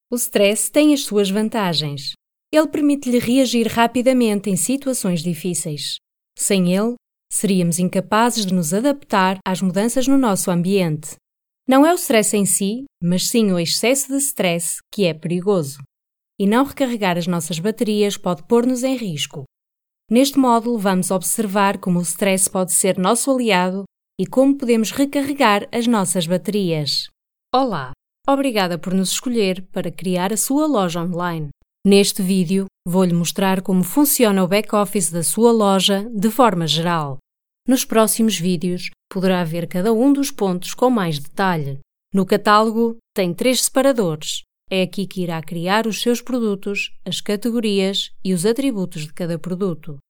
O stress tem as suas vantagens. Ele permite-lhe reagir rapidamente em situações difíceis. Sem ele, seríamos incapazes de nos adaptar às mudanças no nosso ambiente. Não é o stress em si, mas sim o excesso de stress que é perigoso. E não recarregar as nossas baterias pode pôr-nos em risco. Neste módulo, vamos observar como o stress pode ser nosso aliado e como podemos recarregar as nossas baterias. Olá! Obrigada por nos escolher para criar a sua loja online. Neste vídeo, vou-lhe mostrar como funciona o back-office da sua loja de forma geral. Nos próximos vídeos, poderá ver cada um dos pontos com mais detalhe. No catálogo, tem 3 separadores. É aqui que irá criar os seus produtos, as categorias e os atributos de cada produto.